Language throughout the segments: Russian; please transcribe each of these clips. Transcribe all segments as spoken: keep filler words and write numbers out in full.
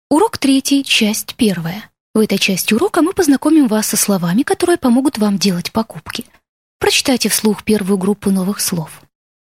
Урок третий, часть первая. В этой части урока мы познакомим вас со словами, которые помогут вам делать покупки. Прочитайте вслух первую группу новых слов.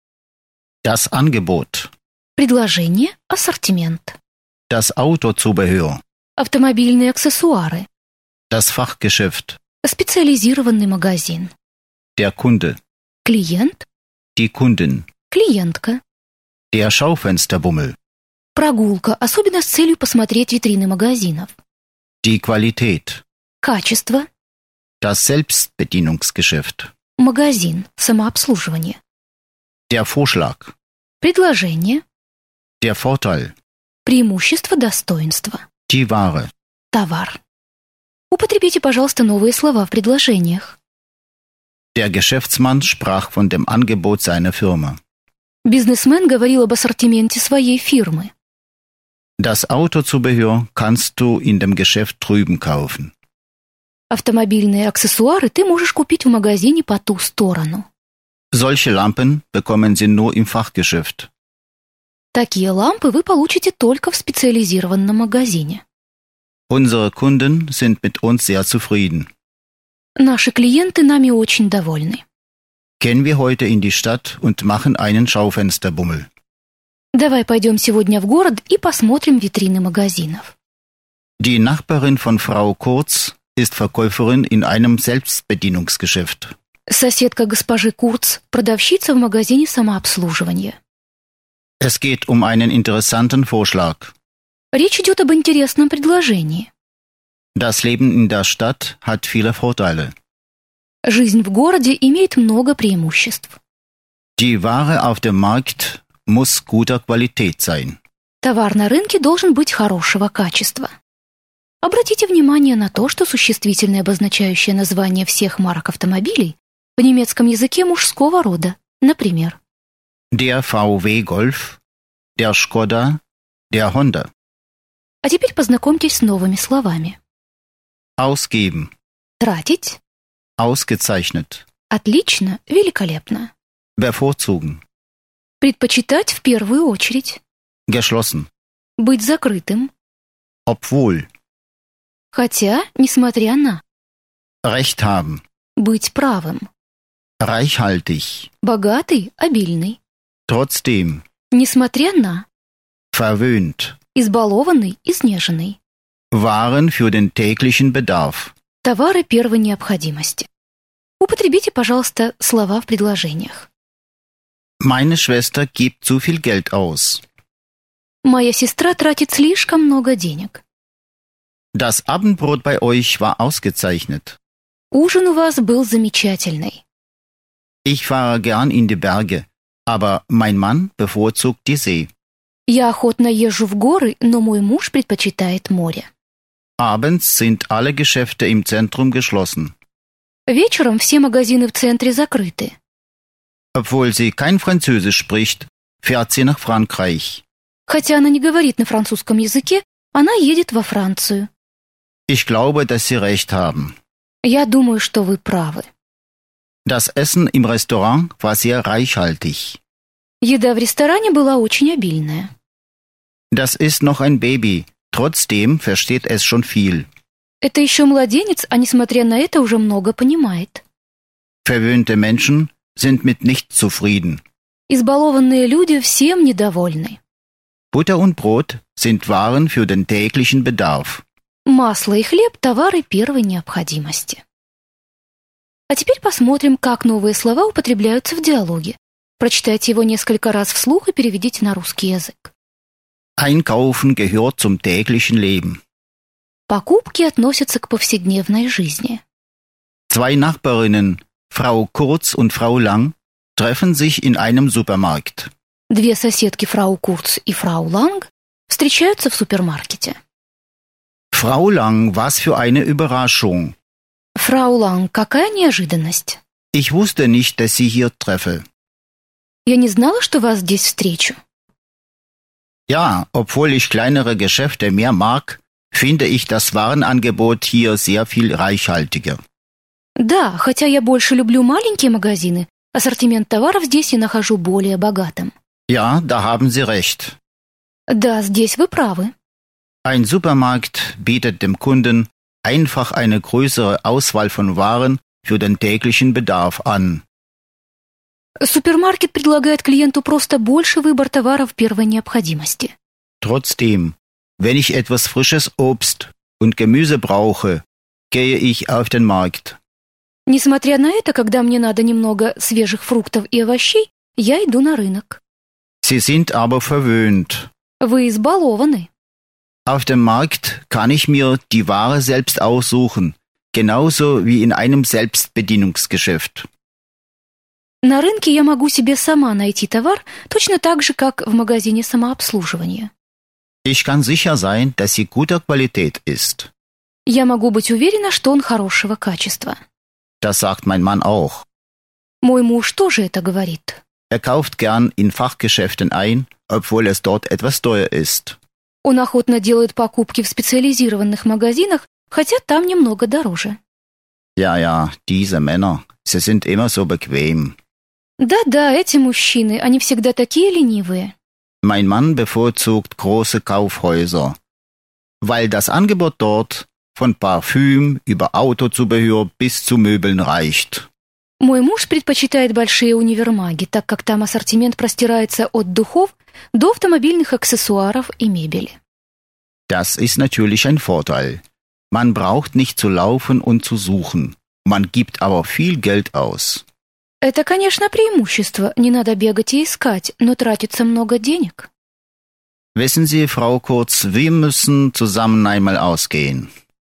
Das Angebot. Предложение, ассортимент. Das Autozubehör. Автомобильные аксессуары. Das Fachgeschäft. Специализированный магазин. Der Kunde. Клиент. Die Kundin. Клиентка. Der Schaufensterbummel. Прогулка, особенно с целью посмотреть витрины магазинов. Die Qualität. Качество. Das Selbstbedienungsgeschäft. Магазин, самообслуживание. Der Vorschlag. Предложение. Der Vorteil. Преимущество, достоинство. Die Ware. Товар. Употребите, пожалуйста, новые слова в предложениях. Der Geschäftsmann sprach von dem Angebot seiner Firma. Бизнесмен говорил об ассортименте своей фирмы. Das Autozubehör kannst du in dem Geschäft drüben kaufen. Автомобильные аксессуары ты можешь купить в магазине по ту сторону. Solche Lampen bekommen sie nur im Fachgeschäft. Такие лампы вы получите только в специализированном магазине. Unsere Kunden sind mit uns sehr zufrieden. Наши клиенты нами очень довольны. Gehen wir heute in die Stadt und machen einen Schaufensterbummel. Давай пойдем сегодня в город и посмотрим витрины магазинов. Die Nachbarin von Frau Kurz ist Verkäuferin in einem Selbstbedienungsgeschäft. Соседка госпожи Курц, продавщица в магазине самообслуживания. Es geht um einen interessanten Vorschlag. Речь идет об интересном предложении. Das Leben in der Stadt hat viele Vorteile. Жизнь в городе имеет много преимуществ. Die Ware auf dem Markt muss guter Qualität sein. Товар на рынке должен быть хорошего качества. Обратите внимание на то, что существительное, обозначающее название всех марок автомобилей, в немецком языке мужского рода. Например, Der V W Golf, der Skoda, der Honda. А теперь познакомьтесь с новыми словами. Ausgeben. Тратить. Ausgezeichnet. Отлично, великолепно. Bevorzugen. Предпочитать в первую очередь. Geschlossen. Быть закрытым. Obwohl. Хотя, несмотря на. Recht haben. Быть правым. Reichhaltig. Богатый, обильный. Trotzdem. Несмотря на. Verwöhnt. Избалованный, изнеженный. Waren für den täglichen Bedarf. Товары первой необходимости. Употребите, пожалуйста, слова в предложениях. Meine Schwester gibt zu viel Geld aus. Моя сестра тратит слишком много денег. Das Abendbrot bei euch war ausgezeichnet. Ужин у вас был замечательный. Ich fahre gern in die Berge, aber mein Mann bevorzugt die See. Я охотно езжу в горы, но мой муж предпочитает море. Abends sind alle Geschäfte im Zentrum geschlossen. Вечером все магазины в центре закрыты. Obwohl sie kein Französisch spricht, fährt sie nach Frankreich. Хотя она не говорит на французском языке, она едет во Францию. Ich glaube, dass Sie recht haben. Я думаю, что вы правы. Das Essen im Restaurant war sehr reichhaltig. Еда в ресторане была очень обильная. Das ist noch ein Baby, trotzdem versteht es schon viel. Это еще младенец, а несмотря на это уже много понимает. Verwöhnte Menschen sind mit nichts zufrieden. Избалованные люди всем недовольны. Butter und Brot sind Waren für den täglichen Bedarf. Масло и хлеб – товары первой необходимости. А теперь посмотрим, как новые слова употребляются в диалоге. Прочитайте его несколько раз вслух и переведите на русский язык. Einkaufen gehört zum täglichen Leben. Покупки относятся к повседневной жизни. Zwei Nachbarinnen, Frau Kurz und Frau Lang, treffen sich in einem Supermarkt. Две соседки, фрау Курц и фрау Ланг, встречаются в супермаркете. Frau Lang, was für eine Überraschung. Фрау Ланг, какая неожиданность. Ich wusste nicht, dass Sie hier treffe. Я не знала, что вас здесь встречу. Ja, obwohl ich kleinere Geschäfte mehr mag, finde ich das Warenangebot hier sehr viel reichhaltiger. Да, хотя я больше люблю маленькие магазины, ассортимент товаров здесь я нахожу более богатым. Ja, da haben Sie recht. Да, здесь вы правы. Ein Supermarkt bietet dem Kunden einfach eine größere Auswahl von Waren für den täglichen Bedarf an. Супермаркет предлагает клиенту просто больше выбор товаров первой необходимости. Trotzdem, wenn ich etwas frisches Obst und Gemüse brauche, gehe ich auf den Markt. Несмотря на это, когда мне надо немного свежих фруктов и овощей, я иду на рынок. Sie sind aber verwöhnt. Вы избалованы. Auf dem Markt kann ich mir die Ware selbst aussuchen, genauso wie in einem Selbstbedienungsgeschäft. На рынке я могу себе сама найти товар, точно так же, как в магазине самообслуживания. Ich kann sicher sein, dass sie guter Qualität ist. Я могу быть уверена, что он хорошего качества. Das sagt mein Mann auch. Мой муж тоже это говорит. Er kauft gern in Fachgeschäften ein, obwohl es dort etwas teuer ist. Он охотно делает покупки в специализированных магазинах, хотя там немного дороже. Ja, ja, diese Männer, sie sind immer so bequem. Да-да, эти мужчины, они всегда такие ленивые. Mein Mann bevorzugt große Kaufhäuser, weil das Angebot dort von Parfüm über Autozubehör bis zu Möbeln reicht. Мой муж предпочитает большие универмаги, так как там ассортимент простирается от духов до автомобильных аксессуаров и мебели. Das ist natürlich ein Vorteil. Man braucht nicht zu laufen und zu suchen. Man gibt aber viel Geld aus. Это, конечно, преимущество. Не надо бегать и искать, но тратится много денег. Wissen Sie, Frau Kurz, wir müssen zusammen einmal ausgehen.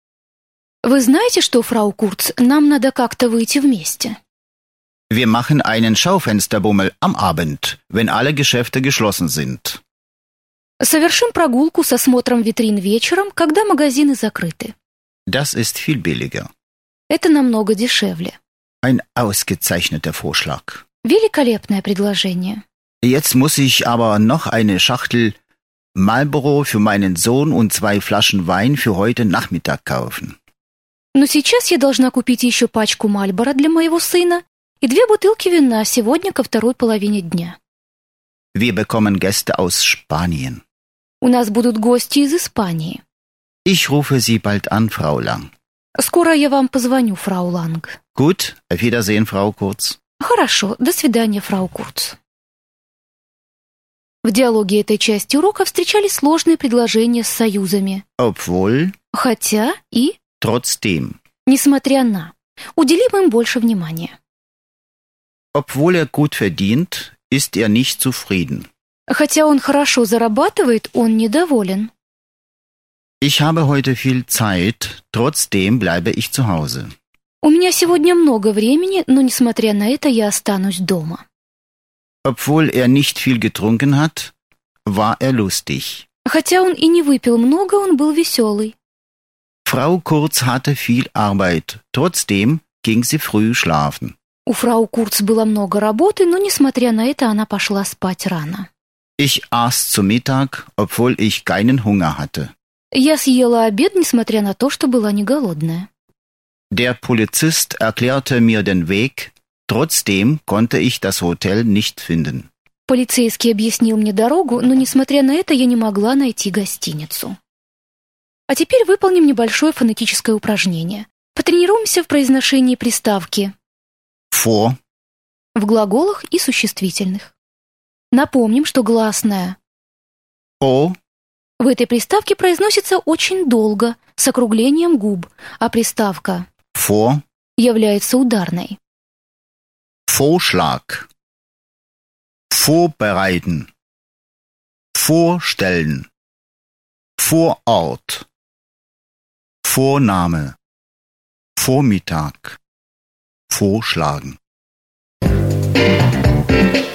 Вы знаете что, фрау Курц, нам надо как-то выйти вместе. Wir machen einen Schaufensterbummel am Abend, wenn alle Geschäfte geschlossen sind. Совершим прогулку с осмотром витрин вечером, когда магазины закрыты. Das ist viel billiger. Это намного дешевле. Ein ausgezeichneter Vorschlag. Великолепное предложение. Jetzt muss ich aber noch eine Schachtel Marlboro für meinen Sohn und zwei Flaschen Wein für heute Nachmittag kaufen. Но сейчас я должна купить еще пачку Мальборо для моего сына и две бутылки вина сегодня ко второй половине дня. Wir bekommen Gäste aus Spanien. У нас будут гости из Испании. Ich rufe Sie bald an, Frau Lang. Скоро я вам позвоню, фрау Ланг. Gut, auf Wiedersehen, Frau Kurz. Хорошо, до свидания, фрау Курц. В диалоге этой части урока встречались сложные предложения с союзами. Obwohl, Хотя и trotzdem. несмотря на. Уделим им больше внимания. Obwohl er gut verdient, ist er nicht zufrieden. Хотя он хорошо зарабатывает, он недоволен. Ich habe heute viel Zeit, trotzdem bleibe ich zu Hause. У меня сегодня много времени, но несмотря на это я останусь дома. Obwohl er nicht viel getrunken hat, war er lustig. Хотя он и не выпил много, он был веселый. Frau Kurz hatte viel Arbeit, trotzdem ging sie früh schlafen. У фрау Курц было много работы, но несмотря на это она пошла спать рано. Ich aß zu Mittag, obwohl ich keinen Hunger hatte. Я съела обед, несмотря на то, что была не голодная. Der Polizist erklärte mir den Weg, trotzdem konnte ich das Hotel nicht finden. Полицейский объяснил мне дорогу, но несмотря на это я не могла найти гостиницу. А теперь выполним небольшое фонетическое упражнение. Потренируемся в произношении приставки Vor, в глаголах и существительных. Напомним, что гласная o, в этой приставке произносится очень долго, с округлением губ, а приставка vor, является ударной. Vorschlag, vorbereiten, vorstellen, Vorort, Vorname, Vormittag, vorschlagen.